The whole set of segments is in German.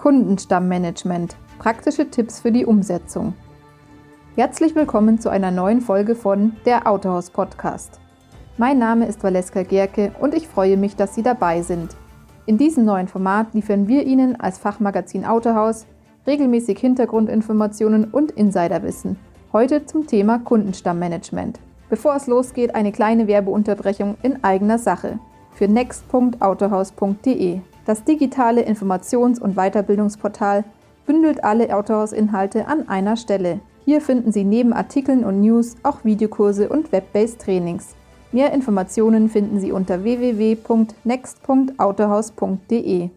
Kundenstammmanagement. Praktische Tipps für die Umsetzung. Herzlich willkommen zu einer neuen Folge von der Autohaus Podcast. Mein Name ist Valeska Gerke und ich freue mich, dass Sie dabei sind. In diesem neuen Format liefern wir Ihnen als Fachmagazin Autohaus regelmäßig Hintergrundinformationen und Insiderwissen. Heute zum Thema Kundenstammmanagement. Bevor es losgeht, eine kleine Werbeunterbrechung in eigener Sache für next.autohaus.de. Das digitale Informations- und Weiterbildungsportal bündelt alle Autohaus-Inhalte an einer Stelle. Hier finden Sie neben Artikeln und News auch Videokurse und Web-based Trainings. Mehr Informationen finden Sie unter www.next.autohaus.de.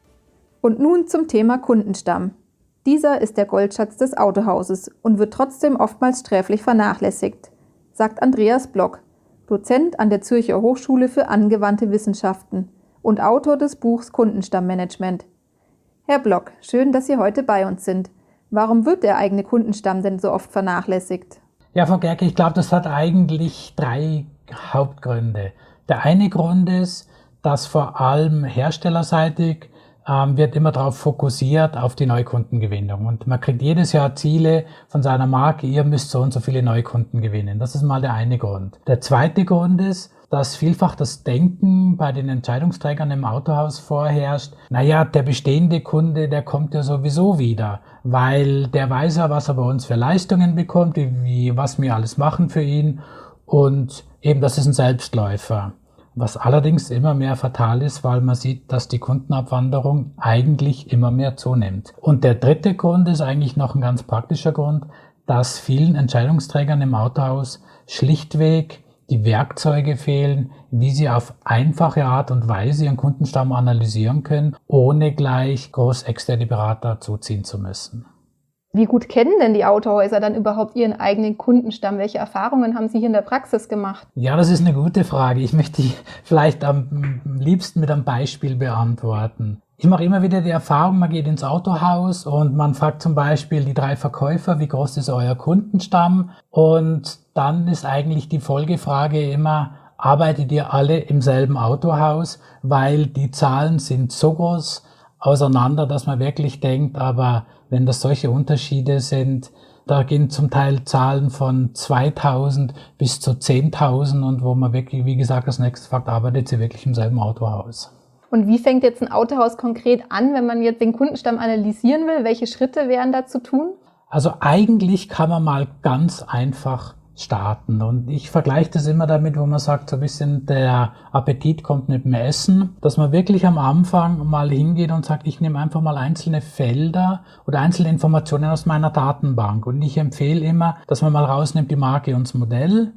Und nun zum Thema Kundenstamm. Dieser ist der Goldschatz des Autohauses und wird trotzdem oftmals sträflich vernachlässigt, sagt Andreas Block, Dozent an der Zürcher Hochschule für angewandte Wissenschaften und Autor des Buchs Kundenstammmanagement. Herr Block, schön, dass Sie heute bei uns sind. Warum wird der eigene Kundenstamm denn so oft vernachlässigt? Ja, Frau Gerke, ich glaube, das hat eigentlich 3 Hauptgründe. Der eine Grund ist, dass vor allem herstellerseitig wird immer darauf fokussiert, auf die Neukundengewinnung. Und man kriegt jedes Jahr Ziele von seiner Marke, ihr müsst so und so viele Neukunden gewinnen. Das ist mal der eine Grund. Der zweite Grund ist, dass vielfach das Denken bei den Entscheidungsträgern im Autohaus vorherrscht, naja, der bestehende Kunde, der kommt ja sowieso wieder, weil der weiß ja, was er bei uns für Leistungen bekommt, was wir alles machen für ihn, und eben das ist ein Selbstläufer. Was allerdings immer mehr fatal ist, weil man sieht, dass die Kundenabwanderung eigentlich immer mehr zunimmt. Und der dritte Grund ist eigentlich noch ein ganz praktischer Grund, dass vielen Entscheidungsträgern im Autohaus schlichtweg die Werkzeuge fehlen, wie sie auf einfache Art und Weise ihren Kundenstamm analysieren können, ohne gleich groß externe Berater zuziehen zu müssen. Wie gut kennen denn die Autohäuser dann überhaupt ihren eigenen Kundenstamm? Welche Erfahrungen haben Sie hier in der Praxis gemacht? Ja, das ist eine gute Frage. Ich möchte die vielleicht am liebsten mit einem Beispiel beantworten. Ich mache immer wieder die Erfahrung, man geht ins Autohaus und man fragt zum Beispiel die 3 Verkäufer, wie groß ist euer Kundenstamm? Und dann ist eigentlich die Folgefrage immer, arbeitet ihr alle im selben Autohaus? Weil die Zahlen sind so groß auseinander, dass man wirklich denkt, aber wenn das solche Unterschiede sind, da gehen zum Teil Zahlen von 2000 bis zu 10.000 und wo man wirklich, wie gesagt, als nächstes fragt, arbeitet sie wirklich im selben Autohaus. Und wie fängt jetzt ein Autohaus konkret an, wenn man jetzt den Kundenstamm analysieren will? Welche Schritte wären da zu tun? Also eigentlich kann man mal ganz einfach starten. Und ich vergleiche das immer damit, wo man sagt, so ein bisschen der Appetit kommt mit dem Essen, dass man wirklich am Anfang mal hingeht und sagt, ich nehme einfach mal einzelne Felder oder einzelne Informationen aus meiner Datenbank. Und ich empfehle immer, dass man mal rausnimmt die Marke und das Modell,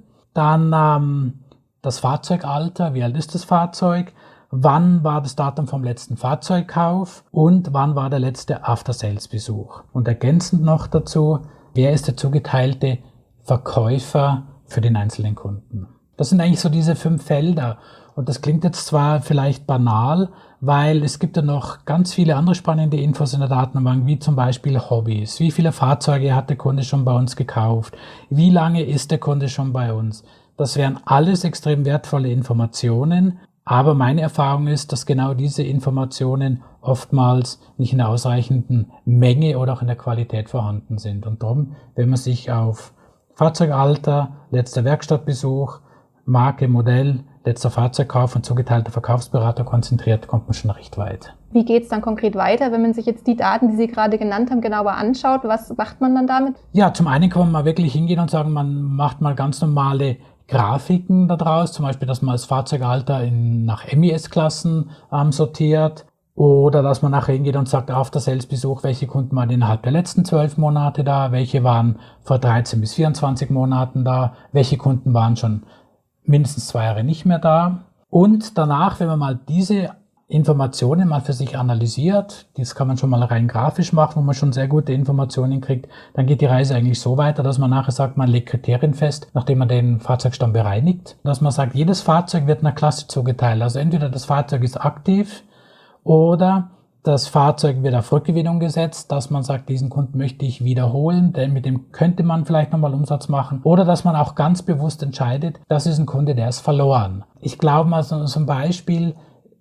dann das Fahrzeugalter, wie alt ist das Fahrzeug, wann war das Datum vom letzten Fahrzeugkauf und wann war der letzte After-Sales-Besuch. Und ergänzend noch dazu, wer ist der zugeteilte Verkäufer für den einzelnen Kunden. Das sind eigentlich so diese 5 Felder. Und das klingt jetzt zwar vielleicht banal, weil es gibt ja noch ganz viele andere spannende Infos in der Datenbank, wie zum Beispiel Hobbys. Wie viele Fahrzeuge hat der Kunde schon bei uns gekauft? Wie lange ist der Kunde schon bei uns? Das wären alles extrem wertvolle Informationen. Aber meine Erfahrung ist, dass genau diese Informationen oftmals nicht in der ausreichenden Menge oder auch in der Qualität vorhanden sind. Und darum, wenn man sich auf Fahrzeugalter, letzter Werkstattbesuch, Marke, Modell, letzter Fahrzeugkauf und zugeteilter Verkaufsberater konzentriert, kommt man schon recht weit. Wie geht es dann konkret weiter, wenn man sich jetzt die Daten, die Sie gerade genannt haben, genauer anschaut? Was macht man dann damit? Ja, zum einen kann man mal wirklich hingehen und sagen, man macht mal ganz normale Grafiken daraus, zum Beispiel, dass man das Fahrzeugalter nach MES-Klassen sortiert. Oder dass man nachher hingeht und sagt, auf der Sales-Besuch, welche Kunden waren innerhalb der letzten 12 Monate da, welche waren vor 13 bis 24 Monaten da, welche Kunden waren schon mindestens 2 Jahre nicht mehr da. Und danach, wenn man mal diese Informationen mal für sich analysiert, das kann man schon mal rein grafisch machen, wo man schon sehr gute Informationen kriegt, dann geht die Reise eigentlich so weiter, dass man nachher sagt, man legt Kriterien fest, nachdem man den Fahrzeugstamm bereinigt, dass man sagt, jedes Fahrzeug wird einer Klasse zugeteilt. Also entweder das Fahrzeug ist aktiv, oder das Fahrzeug wird auf Rückgewinnung gesetzt, dass man sagt, diesen Kunden möchte ich wiederholen, denn mit dem könnte man vielleicht nochmal Umsatz machen. Oder dass man auch ganz bewusst entscheidet, das ist ein Kunde, der ist verloren. Ich glaube mal, so ein Beispiel,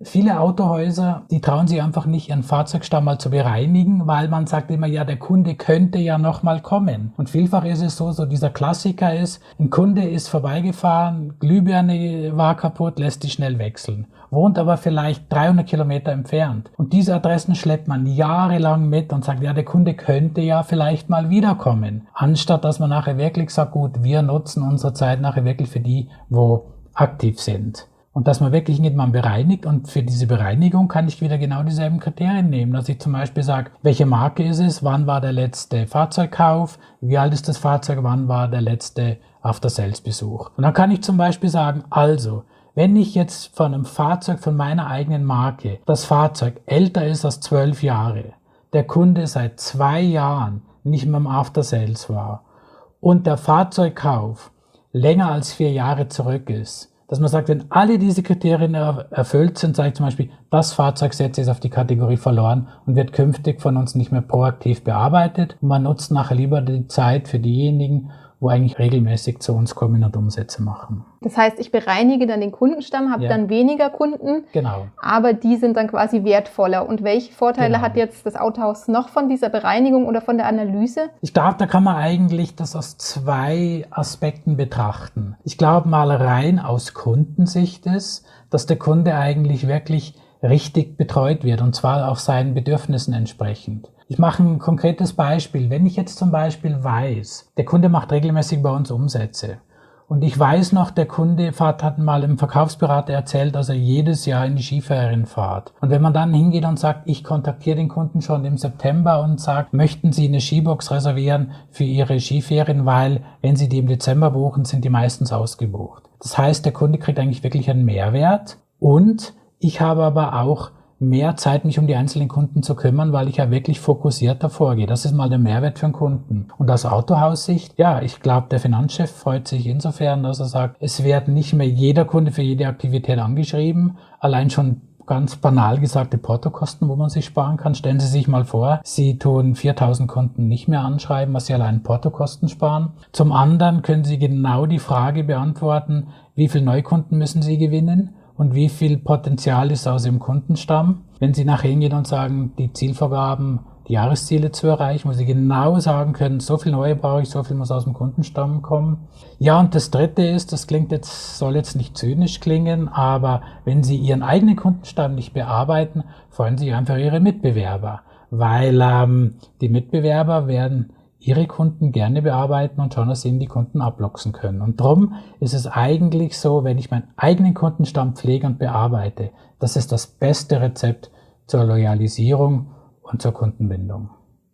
Viele Autohäuser, die trauen sich einfach nicht, ihren Fahrzeugstamm mal zu bereinigen, weil man sagt immer, ja, der Kunde könnte ja noch mal kommen. Und vielfach ist es so dieser Klassiker ist, ein Kunde ist vorbeigefahren, Glühbirne war kaputt, lässt die schnell wechseln. Wohnt aber vielleicht 300 Kilometer entfernt. Und diese Adressen schleppt man jahrelang mit und sagt, ja, der Kunde könnte ja vielleicht mal wiederkommen. Anstatt dass man nachher wirklich sagt, gut, wir nutzen unsere Zeit nachher wirklich für die, wo aktiv sind. Und dass man wirklich nicht mal bereinigt, und für diese Bereinigung kann ich wieder genau dieselben Kriterien nehmen, dass ich zum Beispiel sage, welche Marke ist es, wann war der letzte Fahrzeugkauf, wie alt ist das Fahrzeug, wann war der letzte After-Sales-Besuch. Und dann kann ich zum Beispiel sagen, also, wenn ich jetzt von einem Fahrzeug von meiner eigenen Marke, das Fahrzeug älter ist als 12 Jahre, der Kunde seit 2 Jahren nicht mehr im After-Sales war und der Fahrzeugkauf länger als 4 Jahre zurück ist, dass man sagt, wenn alle diese Kriterien erfüllt sind, sage ich zum Beispiel, das Fahrzeug setzt jetzt auf die Kategorie verloren und wird künftig von uns nicht mehr proaktiv bearbeitet. Und man nutzt nachher lieber die Zeit für diejenigen, wo eigentlich regelmäßig zu uns kommen und Umsätze machen. Das heißt, ich bereinige dann den Kundenstamm, habe dann weniger Kunden, genau, aber die sind dann quasi wertvoller. Und welche Vorteile hat jetzt das Autohaus noch von dieser Bereinigung oder von der Analyse? Ich glaube, da kann man eigentlich das aus 2 Aspekten betrachten. Ich glaube mal rein aus Kundensicht ist, dass der Kunde eigentlich wirklich richtig betreut wird, und zwar auch seinen Bedürfnissen entsprechend. Ich mache ein konkretes Beispiel. Wenn ich jetzt zum Beispiel weiß, der Kunde macht regelmäßig bei uns Umsätze und ich weiß noch, der Kunde hat mal im Verkaufsberater erzählt, dass er jedes Jahr in die Skiferien fährt. Und wenn man dann hingeht und sagt, ich kontaktiere den Kunden schon im September und sagt, möchten Sie eine Skibox reservieren für Ihre Skiferien, weil wenn Sie die im Dezember buchen, sind die meistens ausgebucht. Das heißt, der Kunde kriegt eigentlich wirklich einen Mehrwert, und ich habe aber auch mehr Zeit, mich um die einzelnen Kunden zu kümmern, weil ich ja wirklich fokussierter vorgehe. Das ist mal der Mehrwert für den Kunden. Und aus Autohaussicht, ja, ich glaube, der Finanzchef freut sich insofern, dass er sagt, es wird nicht mehr jeder Kunde für jede Aktivität angeschrieben. Allein schon ganz banal gesagte Portokosten, wo man sich sparen kann. Stellen Sie sich mal vor, Sie tun 4.000 Kunden nicht mehr anschreiben, was Sie allein Portokosten sparen. Zum anderen können Sie genau die Frage beantworten, wie viele Neukunden müssen Sie gewinnen? Und wie viel Potenzial ist aus dem Kundenstamm? Wenn Sie nachher hingehen und sagen, die Zielvorgaben, die Jahresziele zu erreichen, wo Sie genau sagen können, so viel neue brauche ich, so viel muss aus dem Kundenstamm kommen. Ja, und das Dritte ist, das soll jetzt nicht zynisch klingen, aber wenn Sie Ihren eigenen Kundenstamm nicht bearbeiten, freuen sich einfach Ihre Mitbewerber, weil die Mitbewerber werden Ihre Kunden gerne bearbeiten und schauen, dass Sie ihnen die Kunden ablocksen können. Und darum ist es eigentlich so, wenn ich meinen eigenen Kundenstamm pflege und bearbeite, das ist das beste Rezept zur Loyalisierung und zur Kundenbindung.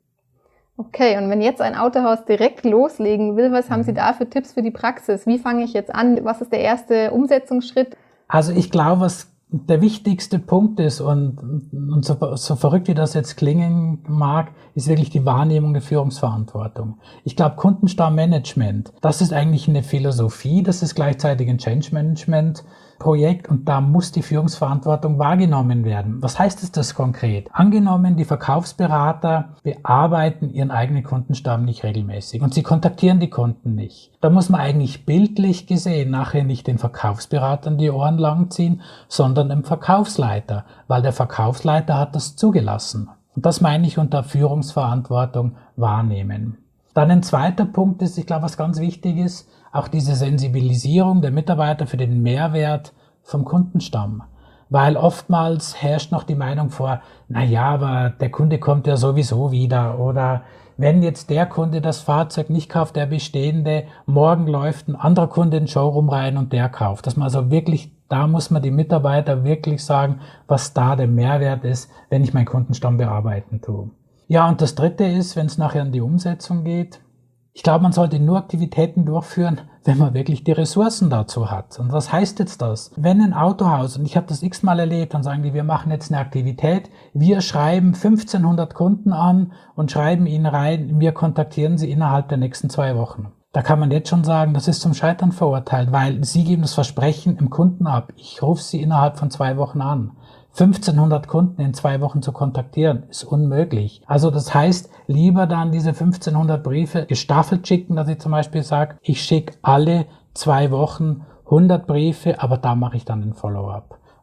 Okay, und wenn jetzt ein Autohaus direkt loslegen will, was haben Sie da für Tipps für die Praxis? Wie fange ich jetzt an? Was ist der erste Umsetzungsschritt? Also ich glaube, was der wichtigste Punkt ist, und so verrückt wie das jetzt klingen mag, ist wirklich die Wahrnehmung der Führungsverantwortung. Ich glaube, Kundenstammmanagement, das ist eigentlich eine Philosophie, das ist gleichzeitig ein Change Management Projekt, und da muss die Führungsverantwortung wahrgenommen werden. Was heißt das konkret? Angenommen, die Verkaufsberater bearbeiten ihren eigenen Kundenstamm nicht regelmäßig und sie kontaktieren die Kunden nicht. Da muss man eigentlich bildlich gesehen nachher nicht den Verkaufsberatern die Ohren langziehen, sondern dem Verkaufsleiter, weil der Verkaufsleiter hat das zugelassen. Und das meine ich unter Führungsverantwortung wahrnehmen. Dann ein zweiter Punkt ist, ich glaube, was ganz wichtig ist, auch diese Sensibilisierung der Mitarbeiter für den Mehrwert vom Kundenstamm. Weil oftmals herrscht noch die Meinung vor, na ja, aber der Kunde kommt ja sowieso wieder, oder wenn jetzt der Kunde das Fahrzeug nicht kauft, der bestehende, morgen läuft ein anderer Kunde in den Showroom rein und der kauft. Dass man also wirklich, da muss man die Mitarbeiter wirklich sagen, was da der Mehrwert ist, wenn ich meinen Kundenstamm bearbeiten tue. Ja, und das Dritte ist, wenn es nachher an die Umsetzung geht, ich glaube, man sollte nur Aktivitäten durchführen, wenn man wirklich die Ressourcen dazu hat. Und was heißt jetzt das? Wenn ein Autohaus, und ich habe das x-mal erlebt, dann sagen die, wir machen jetzt eine Aktivität, wir schreiben 1500 Kunden an und schreiben ihnen rein, wir kontaktieren sie innerhalb der nächsten 2 Wochen. Da kann man jetzt schon sagen, das ist zum Scheitern verurteilt, weil sie geben das Versprechen im Kunden ab. Ich rufe sie innerhalb von 2 Wochen an. 1500 Kunden in 2 Wochen zu kontaktieren, ist unmöglich. Also das heißt, lieber dann diese 1500 Briefe gestaffelt schicken, dass ich zum Beispiel sage, ich schicke alle 2 Wochen 100 Briefe, aber da mache ich dann ein Follow-up.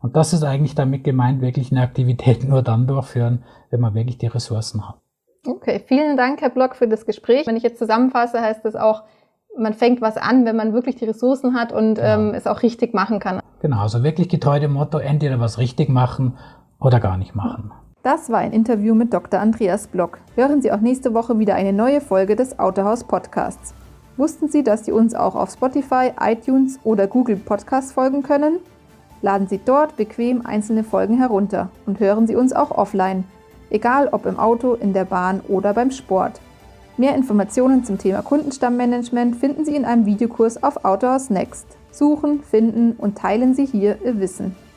Und das ist eigentlich damit gemeint, wirklich eine Aktivität nur dann durchführen, wenn man wirklich die Ressourcen hat. Okay, vielen Dank, Herr Block, für das Gespräch. Wenn ich jetzt zusammenfasse, heißt das auch, man fängt was an, wenn man wirklich die Ressourcen hat und es auch richtig machen kann. Genau, also wirklich getreu dem Motto, entweder was richtig machen oder gar nicht machen. Das war ein Interview mit Dr. Andreas Block. Hören Sie auch nächste Woche wieder eine neue Folge des Autohaus Podcasts. Wussten Sie, dass Sie uns auch auf Spotify, iTunes oder Google Podcasts folgen können? Laden Sie dort bequem einzelne Folgen herunter und hören Sie uns auch offline, egal ob im Auto, in der Bahn oder beim Sport. Mehr Informationen zum Thema Kundenstammmanagement finden Sie in einem Videokurs auf Autohaus Next. Suchen, finden und teilen Sie hier Ihr Wissen.